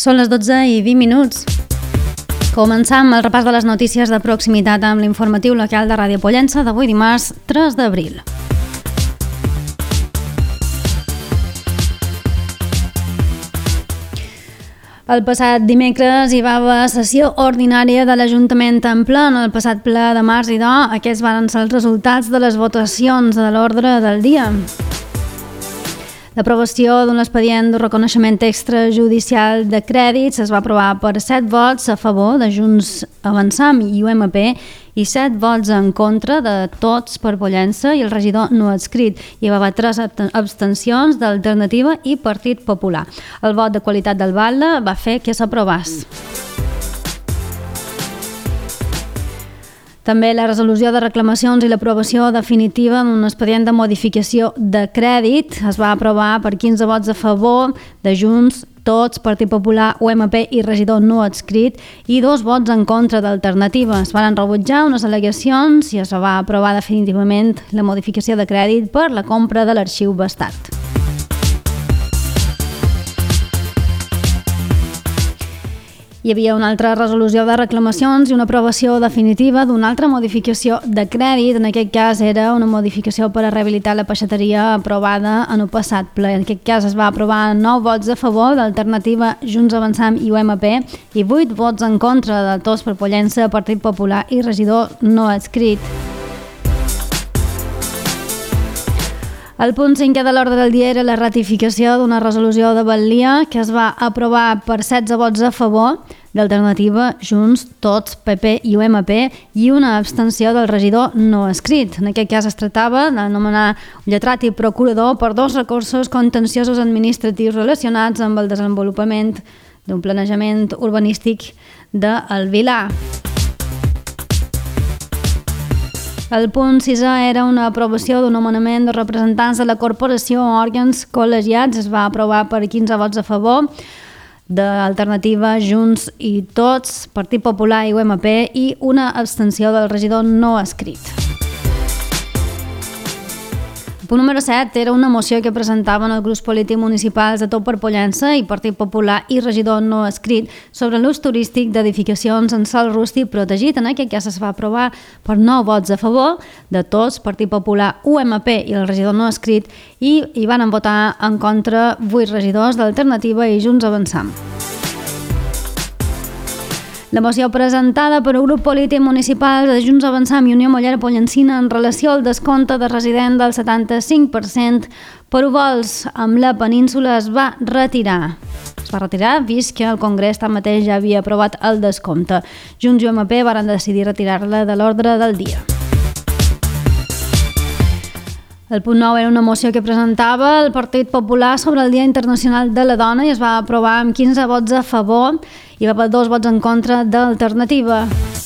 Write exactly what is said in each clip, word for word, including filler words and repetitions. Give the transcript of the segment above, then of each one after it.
Són les dotze i vint minuts. Començam el repàs de les notícies de proximitat amb l'informatiu local de Ràdio Pollença d'avui dimarts tres d'abril. El passat dimecres hi va haver sessió ordinària de l'Ajuntament en ple. En el passat ple de març i d'or, aquests van ser els resultats de les votacions de l'ordre del dia. L'aprovació d'un expedient de reconeixement extrajudicial de crèdits es va aprovar per set vots a favor de Junts Avançam i U M P i set vots en contra de Tots per Pollença i el regidor no adscrit. Hi va haver tres abstencions d'Alternativa i Partit Popular. El vot de qualitat del Batlle va fer que s'aprovés. També la resolució de reclamacions i l'aprovació definitiva d'un expedient de modificació de crèdit es va aprovar per quinze vots a favor de Junts, Tots, Partit Popular, U M P i regidor no adscrit i dos vots en contra d'Alternativa. Es van rebutjar unes al·legacions i es va aprovar definitivament la modificació de crèdit per la compra de l'arxiu Bastart. Hi havia una altra resolució de reclamacions i una aprovació definitiva d'una altra modificació de crèdit. En aquest cas era una modificació per a rehabilitar la peixateria aprovada en el passat ple. En aquest cas es va aprovar nou vots a favor d'Alternativa, Junts Avançam i U M P i vuit vots en contra de Tots per Pollença, Partit Popular i regidor no adscrit. El punt cinquè de l'ordre del dia era la ratificació d'una resolució de Batllia que es va aprovar per setze vots a favor d'Alternativa, Junts, Tots, P P i U M P i una abstenció del regidor no adscrit. En aquest cas es tractava d'anomenar lletrat i procurador per dos recursos contenciosos administratius relacionats amb el desenvolupament d'un planejament urbanístic del Vilar. El punt sisè era una aprovació d'un nomenament de representants de la corporació o òrgans col·legiats. Es va aprovar per quinze vots a favor d'Alternativa, Junts i Tots, Partit Popular i U M P i una abstenció del regidor no adscrit. El punt número set era una moció que presentaven els grups polítics municipals de Tot per Pollença i Partit Popular i regidor no adscrit sobre l'ús turístic d'edificacions en sòl rústic protegit. En aquest cas es va aprovar per nou vots a favor de Tots, Partit Popular, U M P i el regidor no adscrit i hi van votar en contra vuit regidors d'Alternativa i Junts Avançam. La moció presentada per un grup polític municipal de Junts Avançam i Unió Mollera Pollencina en relació al descompte de resident del setanta-cinc per cent per vols amb la península es va retirar. Es va retirar vist que el Congrés tanmateix ja havia aprovat el descompte. Junts i U M P varen decidir retirar-la de l'ordre del dia. El punt nou era una moció que presentava el Partit Popular sobre el Dia Internacional de la Dona i es va aprovar amb quinze vots a favor i va haver dos vots en contra d'Alternativa.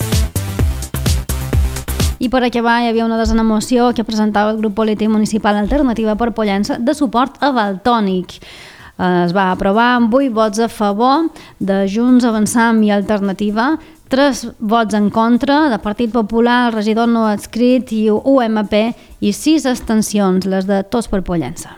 I per acabar hi havia una desena moció que presentava el grup polític municipal Alternativa per Pollença de suport a Valtònic. Es va aprovar amb vuit vots a favor de Junts Avançam i Alternativa, tres vots en contra de Partit Popular, el regidor no adscrit i U M P i sis abstencions, les de Tots per Pollença.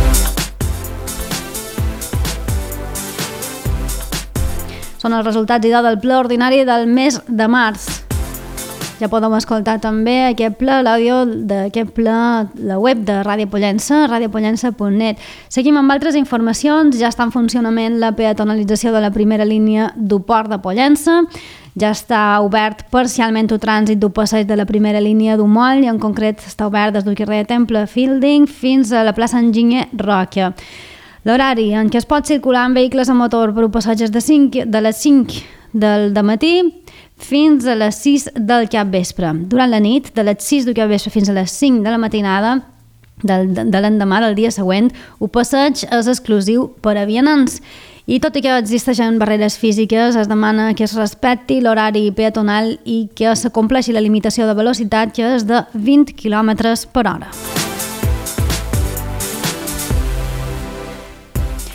Són els resultats i del ple ordinari del mes de març. Ja podem escoltar també aquest ple, l'àudio d'aquest ple, la web de Ràdio Pollença, radiopollença punt net. Seguim amb altres informacions. Ja està en funcionament la peatonalització de la primera línia d'Uport de Pollença. Ja està obert parcialment el trànsit d'un passeig de la primera línia d'un moll i en concret està obert des del carrer Temple Fielding fins a la plaça Enginyer Roca. L'horari en què es pot circular amb vehicles a motor per un passeig és de, cinc, de les cinc del dematí fins a les sis del capvespre. Durant la nit, de les sis del capvespre fins a les cinc de la matinada del, de l'endemà del dia següent, el passeig és exclusiu per a vianants. I tot i que existeixen barreres físiques, es demana que es respecti l'horari peatonal i que s'acompleixi la limitació de velocitat, que és de vint quilòmetres per hora.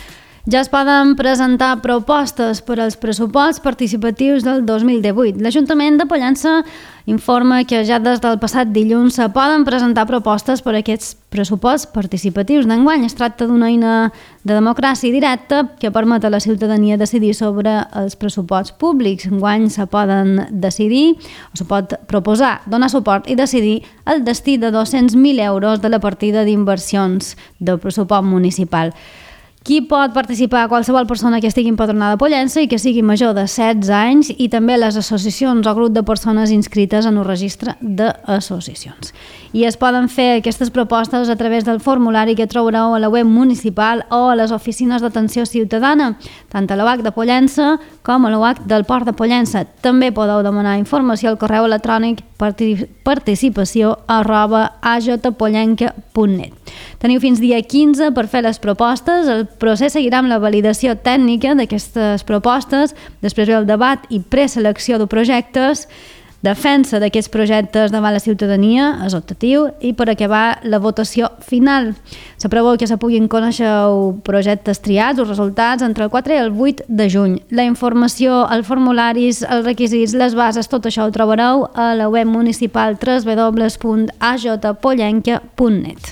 Ja es poden presentar propostes per als pressuposts participatius del dos mil divuit. L'Ajuntament de Pollença informa que ja des del passat dilluns se poden presentar propostes per a aquests pressuposts participatius d'enguany. Es tracta d'una eina de democràcia directa que permet a la ciutadania decidir sobre els pressuposts públics. Enguany se poden decidir o se pot proposar, donar suport i decidir el destí de dos-cents mil euros de la partida d'inversions del pressupost municipal. Qui pot participar? Qualsevol persona que estigui empadronada a Pollença i que sigui major de setze anys i també les associacions o grup de persones inscrites en el registre d'associacions. I es poden fer aquestes propostes a través del formulari que trobareu a la web municipal o a les oficines d'atenció ciutadana, tant a l'O H de Pollença com a l'O H del Port de Pollença. També podeu demanar informació al correu electrònic participació arroba a j pollenca punt net. Teniu fins dia quinze per fer les propostes. El procés seguirà amb la validació tècnica d'aquestes propostes, després ve el debat i preselecció de projectes, defensa d'aquests projectes davant la ciutadania, és optatiu, i per acabar la votació final. Se preveu que se puguin conèixer projectes triats, els resultats, entre el quatre i el vuit de juny. La informació, els formularis, els requisits, les bases, tot això ho trobareu a la web municipal w w w punt a j pollenca punt net.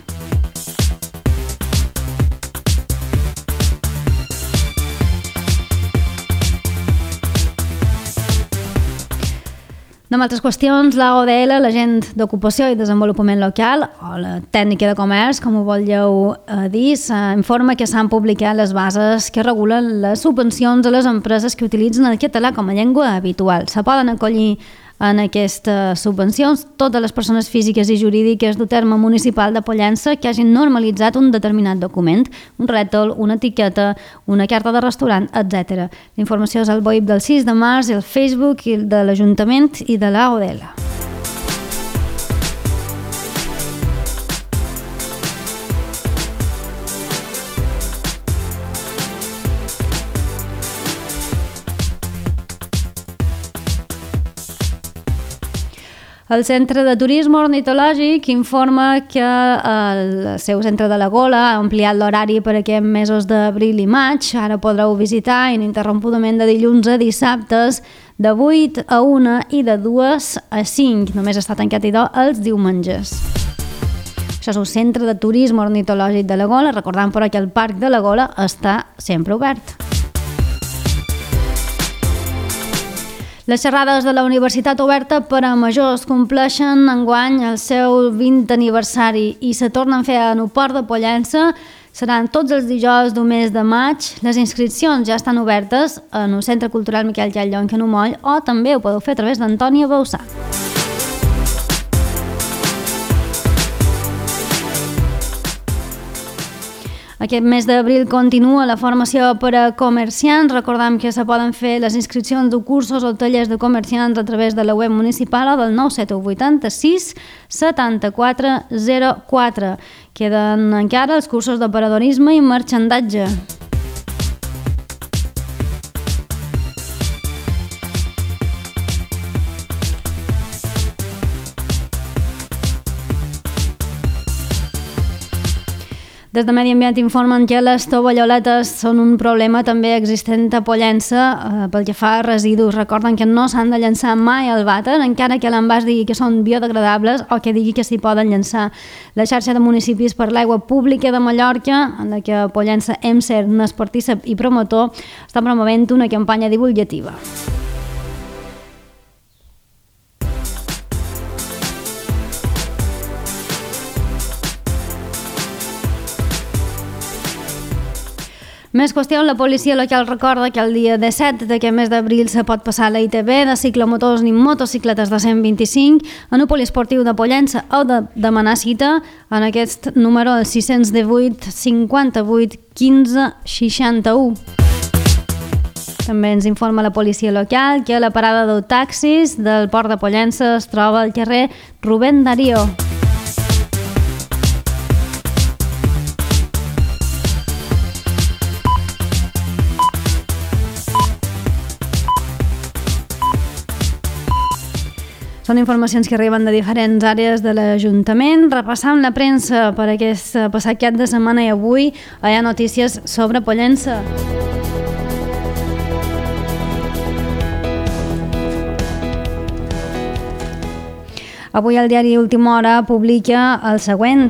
En altres qüestions, la O D L, l'Agent d'Ocupació i Desenvolupament Local, o la Tècnica de Comerç, com ho voleu dir, informa que s'han publicat les bases que regulen les subvencions a les empreses que utilitzen el català com a llengua habitual. Se poden acollir en aquestes subvencions totes les persones físiques i jurídiques del terme municipal de Pollença que hagin normalitzat un determinat document, un rètol, una etiqueta, una carta de restaurant, etcètera. La informació és al web del sis de març, el Facebook de l'Ajuntament i de la O D L. El Centre de Turisme Ornitològic informa que el seu centre de la Gola ha ampliat l'horari per aquests mesos d'abril i maig. Ara podreu visitar ininterrompudament de dilluns a dissabtes de vuit a una i de dues a cinc. Només està tancat idò els diumenges. Això és el Centre de Turisme Ornitològic de la Gola, recordant però que el Parc de la Gola està sempre obert. Les xerrades de la Universitat Oberta per a Majors compleixen enguany el seu vintè aniversari i se tornen a fer a el Port de Pollença. Seran tots els dijous del mes de maig. Les inscripcions ja estan obertes en el Centre Cultural Miquel Llalló en Canumoll o també ho podeu fer a través d'Antònia Bausà. Aquest mes d'abril continua la formació per a comerciants. Recordem que se poden fer les inscripcions de cursos o tallers de comerciants a través de la web municipal o del nou set u vuitanta-sis setanta-quatre zero quatre. Queden encara els cursos d'operadorisme i marxandatge. Des de Medi Ambient informen que les tovalloletes són un problema també existent a Pollença eh, pel que fa a residus. Recorden que no s'han de llançar mai al vàter, encara que l'envàs digui que són biodegradables o que digui que s'hi poden llançar. La xarxa de municipis per l'aigua pública de Mallorca, en la que Pollença E M S E R n'és partícip i promotor, està promovent una campanya divulgativa. Més qüestió, la policia local recorda que el dia disset d'aquest mes d'abril se pot passar a la I T B de ciclomotors ni motocicletes de cent vint-i-cinc en un poliesportiu de Pollença o de demanar cita en aquest número el sis cents divuit cinquanta-vuit quinze seixanta-u. També ens informa la policia local que la parada de taxis del Port de Pollença es troba al carrer Rubén Darío. Són informacions que arriben de diferents àrees de l'Ajuntament. Repassant la premsa per aquest passat cap de setmana i avui hi ha notícies sobre Pollença. Avui el diari Última Hora publica el següent.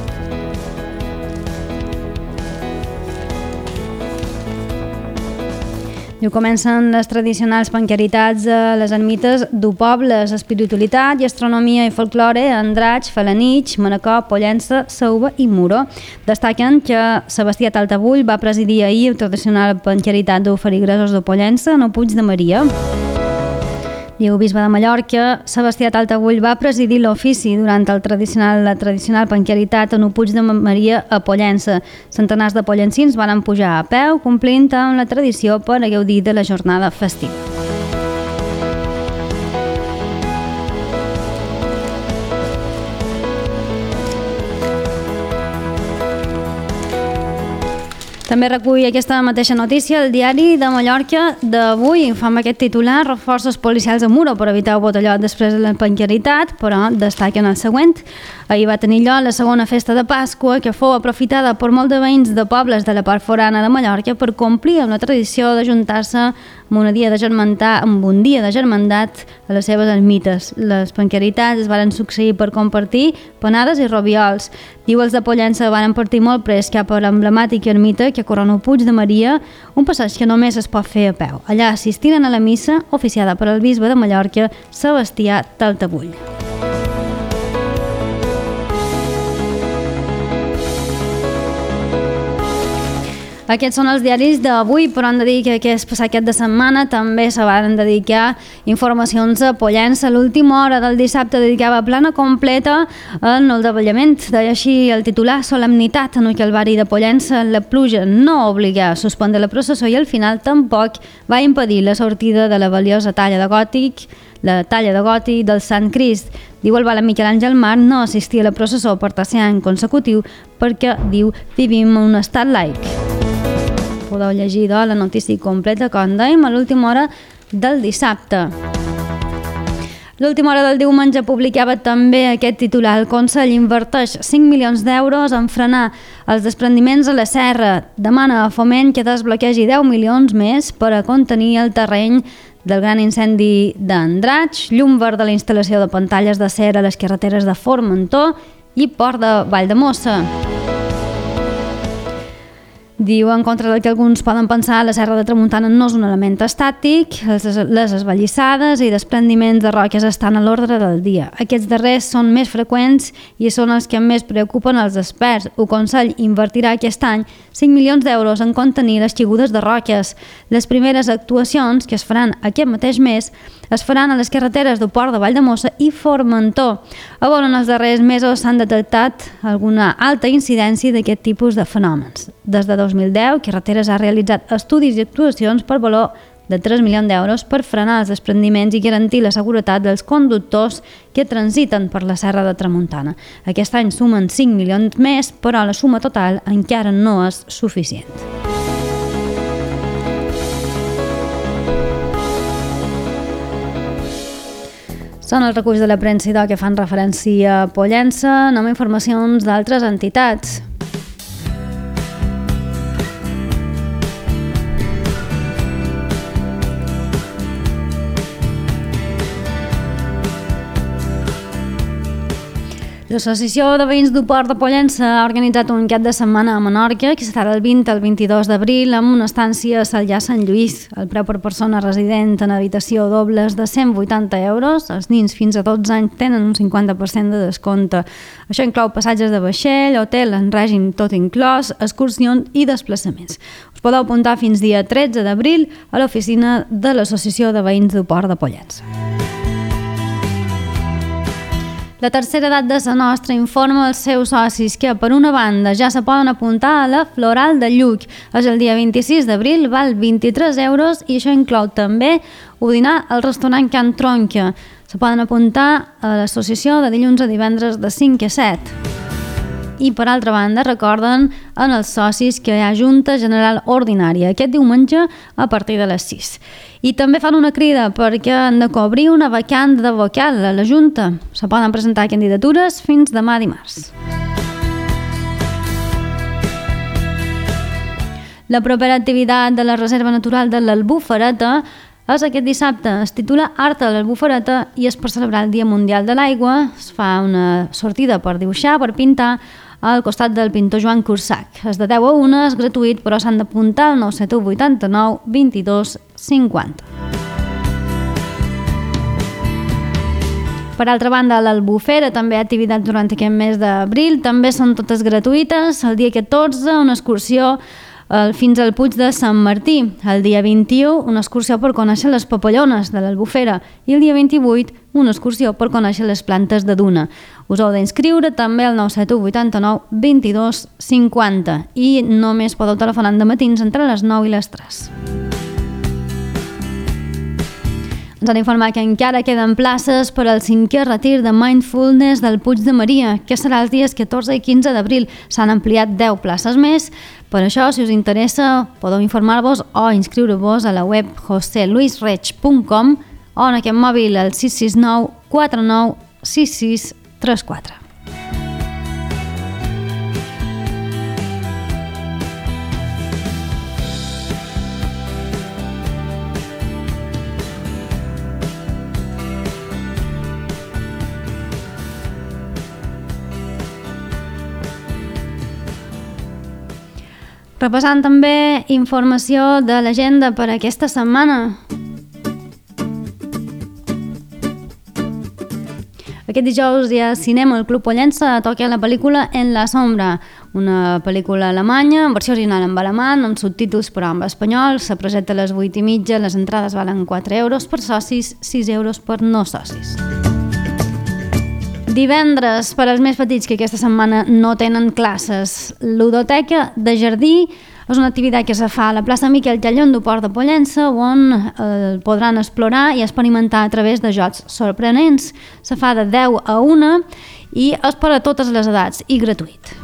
Diu, comencen les tradicionals penqueritats a les ermites d'Upobles, espiritualitat i astronomia i folklore, Andratx, Felanitx, Manacor, Pollença, Sauva i Muro. Destaquen que Sebastià Taltabull va presidir ahir el tradicional penqueritat d'oferir gresos de Pollença en el Puig de Maria. Diu, bisbe de Mallorca, Sebastià Taltabull va presidir l'ofici durant el tradicional, la tradicional penqueritat en el Puig de Maria a Pollença. Centenars de pollencins van pujar a peu, complint amb la tradició per a gaudir de la jornada festiva. També recull aquesta mateixa notícia el diari de Mallorca d'avui. Fa amb aquest titular, reforços policials a Muro per evitar el botellot després de la penqueritat, però destaquen el següent. Ahir va tenir lloc la segona festa de Pasqua, que fou aprofitada per molts de veïns de pobles de la part forana de Mallorca per complir amb la tradició d'ajuntar-se amb un dia de germandat, amb un dia de germandat a les seves ermites. Les penqueritats es van succeir per compartir panades i robiols. Diu, els de Pollença van partir molt pres cap a l'emblemàtica ermita que corona el Puig de Maria, un passeig que només es pot fer a peu. Allà assistiren a la missa oficiada per el bisbe de Mallorca, Sebastià Taltabull. Aquests són els diaris d'avui, però hem de dir que aquest passat cap de setmana també se van dedicar informacions a Pollença. L'última hora del dissabte dedicava plana completa en el davallament. Deia així el titular, solemnitat en el Calvari de Pollença. La pluja no obliga a suspendre la processó i al final tampoc va impedir la sortida de la valiosa talla de gòtic, la talla de gòtic del Sant Crist. Diu, el Vale Miquel Àngel Mar no assistia a la processó per tercer any consecutiu perquè, diu, vivim en un estat laic. Podeu llegir doncs, la notícia completa, com dèiem, a l'última hora del dissabte. L'última hora del diumenge publicava també aquest titular. El Consell inverteix cinc milions d'euros en frenar els desprendiments a la serra. Demana a Foment que desbloquegi deu milions més per a contenir el terreny del gran incendi d'Andratx, llum verd de la instal·lació de pantalles de ser a les carreteres de Formentor i Port de Valldemossa. Diu, en contra del que alguns poden pensar, la Serra de Tramuntana no és un element estàtic, les esballissades i desprendiments de roques estan a l'ordre del dia. Aquests darrers són més freqüents i són els que més preocupen els experts. El Consell invertirà aquest any cinc milions d'euros en contenir les caigudes de roques. Les primeres actuacions, que es faran aquest mateix mes, es faran a les carreteres del Port de Valldemossa i Formentor. A veure, en els darrers mesos s'han detectat alguna alta incidència d'aquest tipus de fenòmens. Des de dos mil deu, Carreteres ha realitzat estudis i actuacions per valor de tres milions d'euros per frenar els desprendiments i garantir la seguretat dels conductors que transiten per la Serra de Tramuntana. Aquest any sumen cinc milions més, però la suma total encara no és suficient. Són els reculls de la premsa idò que fan referència a Pollença, anem a informacions d'altres entitats. L'Associació de Veïns del Port de Pollença ha organitzat un cap de setmana a Menorca que serà del vint al vint-i-dos d'abril amb una estància a Salllà Sant Lluís. El preu per persona resident en habitació doble és de cent vuitanta euros. Els nins fins a dotze anys tenen un cinquanta per cent de descompte. Això inclou passatges de vaixell, hotel en règim tot inclòs, excursions i desplaçaments. Us podeu apuntar fins dia tretze d'abril a l'oficina de l'Associació de Veïns del Port de Pollença. La tercera edat de la nostra informa als seus socis que, per una banda, ja se poden apuntar a la Floral de Lluc. És el dia vint-i-sis d'abril, val vint-i-tres euros i això inclou també un dinar al restaurant Can Tronca. Se poden apuntar a l'associació de dilluns a divendres de cinc a set. i per altra banda recorden en els socis que hi ha Junta General Ordinària aquest diumenge a partir de les sis. I també fan una crida perquè han de cobrir una vacant de vocal a la Junta. Se poden presentar candidatures fins demà dimarts. La propera activitat de la Reserva Natural de l'Albufereta és aquest dissabte. Es titula Art a l'Albufereta i és per celebrar el Dia Mundial de l'Aigua. Es fa una sortida per dibuixar, per pintar, al costat del pintor Joan Cursac. És de deu a una, és gratuït, però s'han d'apuntar al nou set u vuitanta-nou vint-i-dos cinquanta. Per altra banda, a l'Albufera també hi ha activitats durant aquest mes d'abril. També són totes gratuïtes. El dia catorze, una excursió fins al Puig de Sant Martí. El dia vint-i-u, una excursió per conèixer les papallones de l'Albufera i el dia vint-i-vuit, una excursió per conèixer les plantes de duna. Us heu d'inscriure també al nou set u vuitanta-nou vint-i-dos cinquanta i només podeu telefonar de matins entre les nou i les tres. Ens han informat que encara queden places per al cinquè retir de Mindfulness del Puig de Maria, que serà els dies catorze i quinze d'abril. S'han ampliat deu places més. Per això, si us interessa, podeu informar-vos o inscriure-vos a la web jose luis reig punt com o en aquest mòbil al sis sis nou quatre nou sis sis tres quatre. Repassant també informació de l'agenda per aquesta setmana. Aquest dijous hi ha cinema al Club Pollença a tocar la pel·lícula En la sombra, una pel·lícula alemanya, en versió original en alemany, amb subtítols però en espanyol. Se presenta a les vuit i mitja, les entrades valen quatre euros per socis, sis euros per no socis. Divendres, per als més petits que aquesta setmana no tenen classes, l'Udoteca de Jardí és una activitat que se fa a la plaça Miquel Llallón d'Oport de Pollença, on eh, podran explorar i experimentar a través de jocs sorprenents. Se fa de deu a una i és per a totes les edats i gratuït.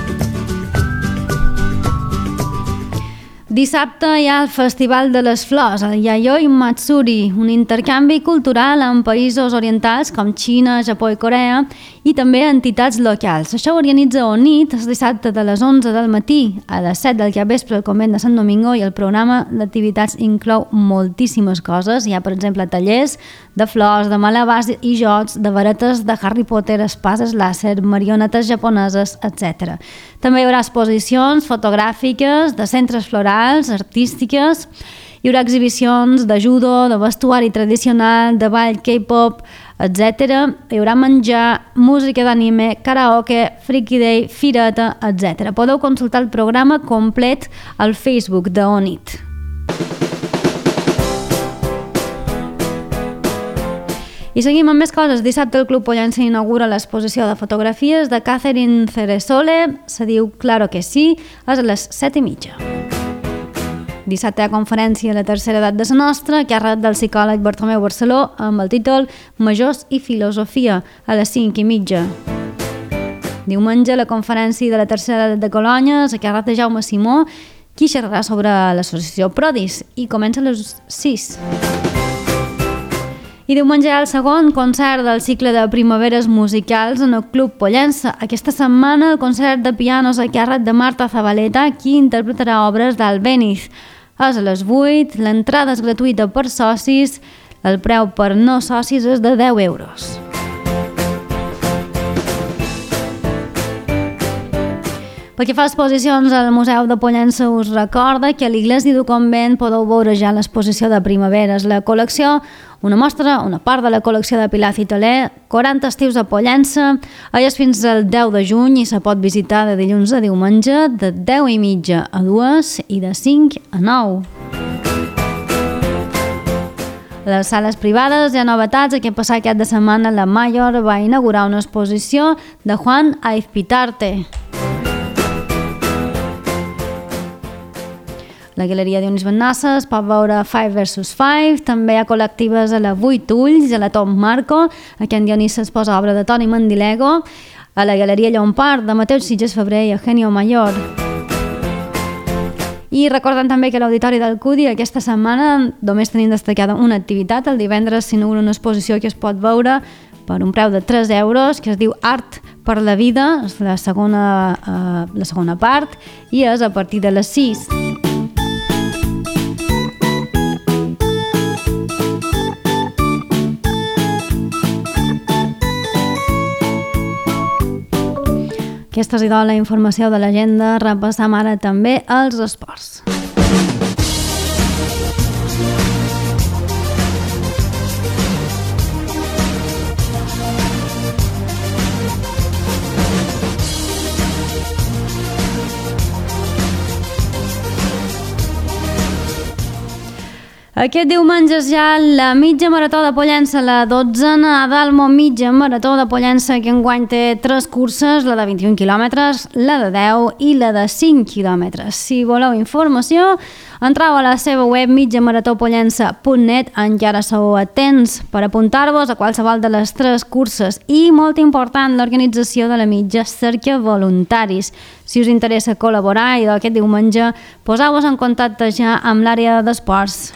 Dissabte hi ha el Festival de les Flors, el Yayoi Matsuri, un intercanvi cultural amb països orientals com Xina, Japó i Corea i també entitats locals. Això ho organitza O N I T, el dissabte de les onze del matí a les set del capvespre al convent de Sant Domingo, i el programa d'activitats inclou moltíssimes coses. Hi ha, per exemple, tallers de flors, de malabars i jocs, de varetes de Harry Potter, espases làser, marionetes japoneses, etcètera. També hi haurà exposicions fotogràfiques, de centres florals, artístiques. Hi haurà exhibicions de judo, de vestuari tradicional, de ball, K-pop, etcètera. Hi haurà menjar, música d'anime, karaoke, Freaky Day, fireta, etcètera. Podeu consultar el programa complet al Facebook de O N I T. I seguim amb més coses. Dissabte el Club Pollença inaugura l'exposició de fotografies de Catherine Ceresole. Se diu Claro que sí, és a les set i mitja. Dissabte hi ha conferència a la tercera edat de la nostra, a càrrec del psicòleg Bartomeu Barceló, amb el títol Majors i filosofia, a les cinc i mitja. Diumenge la conferència de la tercera edat de Colònies, a càrrec de Jaume Simó, qui xerrarà sobre l'associació Prodis, i comença a les sis. I diumenge hi ha el segon concert del cicle de primaveres musicals en el Club Pollença. Aquesta setmana el concert de pianos a càrrec de Marta Zabaleta, qui interpretarà obres d'Albéniz. És a les vuit, l'entrada és gratuïta per socis, el preu per no socis és de deu euros. Pel que fa a exposicions, el Museu de Pollença us recorda que a l'Iglesi du Convent podeu veure ja l'exposició de primaveres. La col·lecció, una mostra, una part de la col·lecció de Pilar Citoler, quaranta estius a Pollença, és fins al deu de juny i se pot visitar de dilluns a diumenge, de deu i mitja a dues i de cinc a nou. A les sales privades hi ha novetats. Aquest passat cap de setmana la Mayor va inaugurar una exposició de Juan Aizpitarte. La Galeria Dionís Bennassa es pot veure Five versus Five, també hi ha col·lectives a la Vuit Ulls, a la Tom Marco, aquí en Dionís es posa obra de Toni Mandilego, a la Galeria Llompart de Mateu Sitges Febrer i Eugenio Mayor. I recordem també que a l'Auditori del Cudi aquesta setmana només tenim destacada una activitat. El divendres s'inaugura una exposició que es pot veure per un preu de tres euros, que es diu Art per la vida, és la segona, eh, la segona part, i és a partir de les sis. Aquesta és la informació de l'agenda. Repassam ara també els esports. Aquest diumenge és ja la mitja marató de Pollença, la dotzena Adalmo mitja marató de Pollença, que enguany té tres curses, la de vint-i-un quilòmetres, la de deu i la de cinc quilòmetres. Si voleu informació, entreu a la seva web mitjamaratopollença punt net, encara sou a temps per apuntar-vos a qualsevol de les tres curses i, molt important, l'organització de la mitja cerca voluntaris. Si us interessa col·laborar i d'aquest diumenge, poseu-vos en contacte ja amb l'àrea d'esports.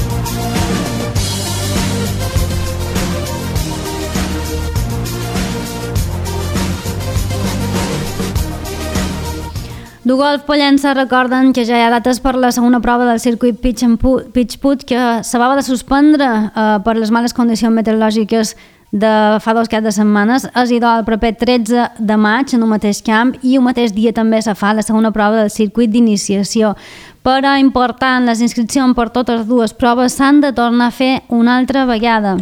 Du Golf Pollença recorden que ja hi ha dates per la segona prova del circuit Pitch and Put, Pitch Put, que s'havia de suspendre eh, per les males condicions meteorològiques de fa dos caps de setmanes. Es idò el proper tretze de maig en un mateix camp i un mateix dia també se fa la segona prova del circuit d'iniciació. Però important, les inscripcions per totes dues proves s'han de tornar a fer una altra vegada.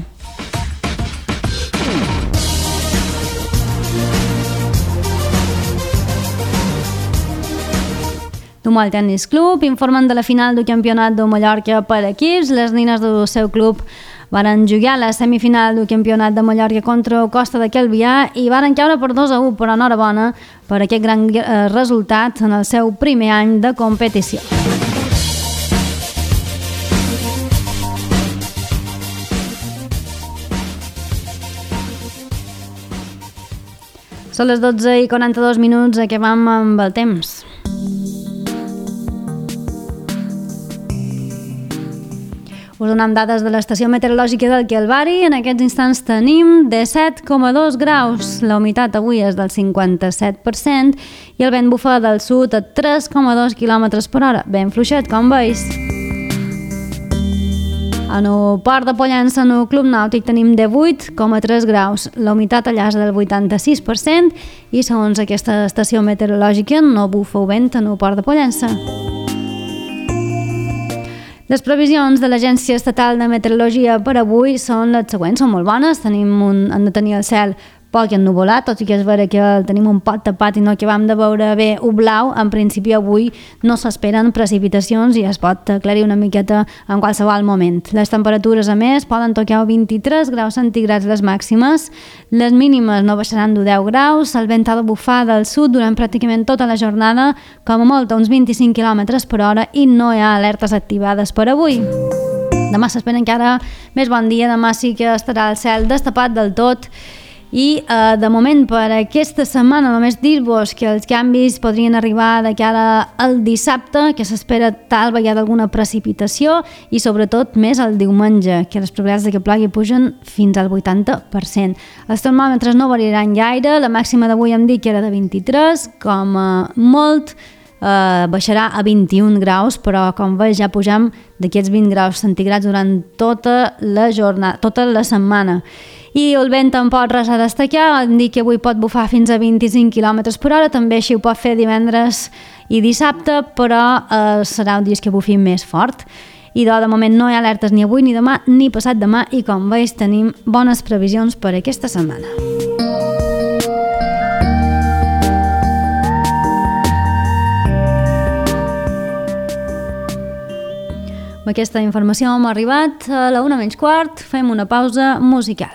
Dumol Tennis Club informen de la final del Campionat de Mallorca per equips. Les nines del seu club varen jugar la semifinal del Campionat de Mallorca contra Costa de Calvià i varen caure per dos a u, però enhorabona per aquest gran resultat en el seu primer any de competició. Són les dotze i quaranta-dos minuts, acabam amb el temps. Us donem dades de l'estació meteorològica del Calvari. En aquests instants tenim disset coma dos graus. La humitat avui és del cinquanta-set per cent i el vent bufa del sud a tres coma dos quilòmetres per hora. Ben fluixet, com veus. En el port de Pollença, en el Club Nàutic, tenim divuit coma tres graus. La humitat allà és del vuitanta-sis per cent i, segons aquesta estació meteorològica, no bufa vent en el port de Pollença. Les previsions de l'Agència Estatal de Meteorologia per avui són les següents, són molt bones. Tenim un, hem de tenir el cel poc ennuvolat, tot i que és vera que el tenim un pot tapat i no acabam de veure bé un blau. En principi avui no s'esperen precipitacions i es pot aclarir una miqueta en qualsevol moment. Les temperatures, a més, poden tocar vint-i-tres graus centígrads les màximes, les mínimes no baixaran de deu graus, el vent ha de bufar del sud durant pràcticament tota la jornada, com a molt a uns vint-i-cinc quilòmetres per hora, i no hi ha alertes activades per avui. Demà s'espera encara més bon dia, demà sí que estarà el cel destapat del tot. I eh, de moment per aquesta setmana només dir-vos que els canvis podrien arribar de cara al dissabte, que s'espera tal vegada alguna precipitació i sobretot més el diumenge, que les probabilitats de que plogui pugen fins al vuitanta per cent. Els termòmetres no variaran gaire, la màxima d'avui hem dit que era de vint-i-tres, com a molt Uh, baixarà a vint-i-un graus, però com veus ja pugem d'aquests vint graus centígrads durant tota la jornada, tota la setmana. I el vent en pot res a destacar, hem dit que avui pot bufar fins a vint-i-cinc quilòmetres per hora, també així ho pot fer divendres i dissabte, però uh, serà un dia que bufi més fort. I de, de moment no hi ha alertes ni avui, ni demà, ni passat demà, i com veus tenim bones previsions per aquesta setmana. Amb aquesta informació hem arribat a la una menys quart, fem una pausa musical.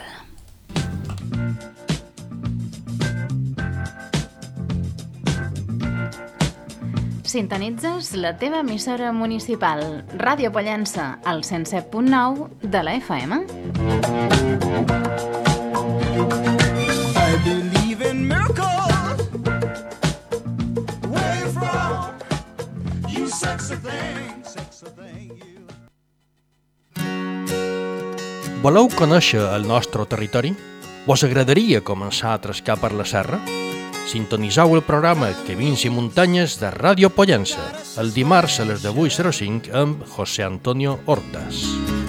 Sintonitzes la teva emissora municipal, Ràdio Pollença, al cent set punt nou de la F M. I believe in miracles. Voleu conèixer el nostre territori? Vos agradaria començar a trascar per la serra? Sintonizeu el programa Que vins i muntanyes de Ràdio Pollença, el dimarts a les divuit zero cinc amb José Antonio Hortas.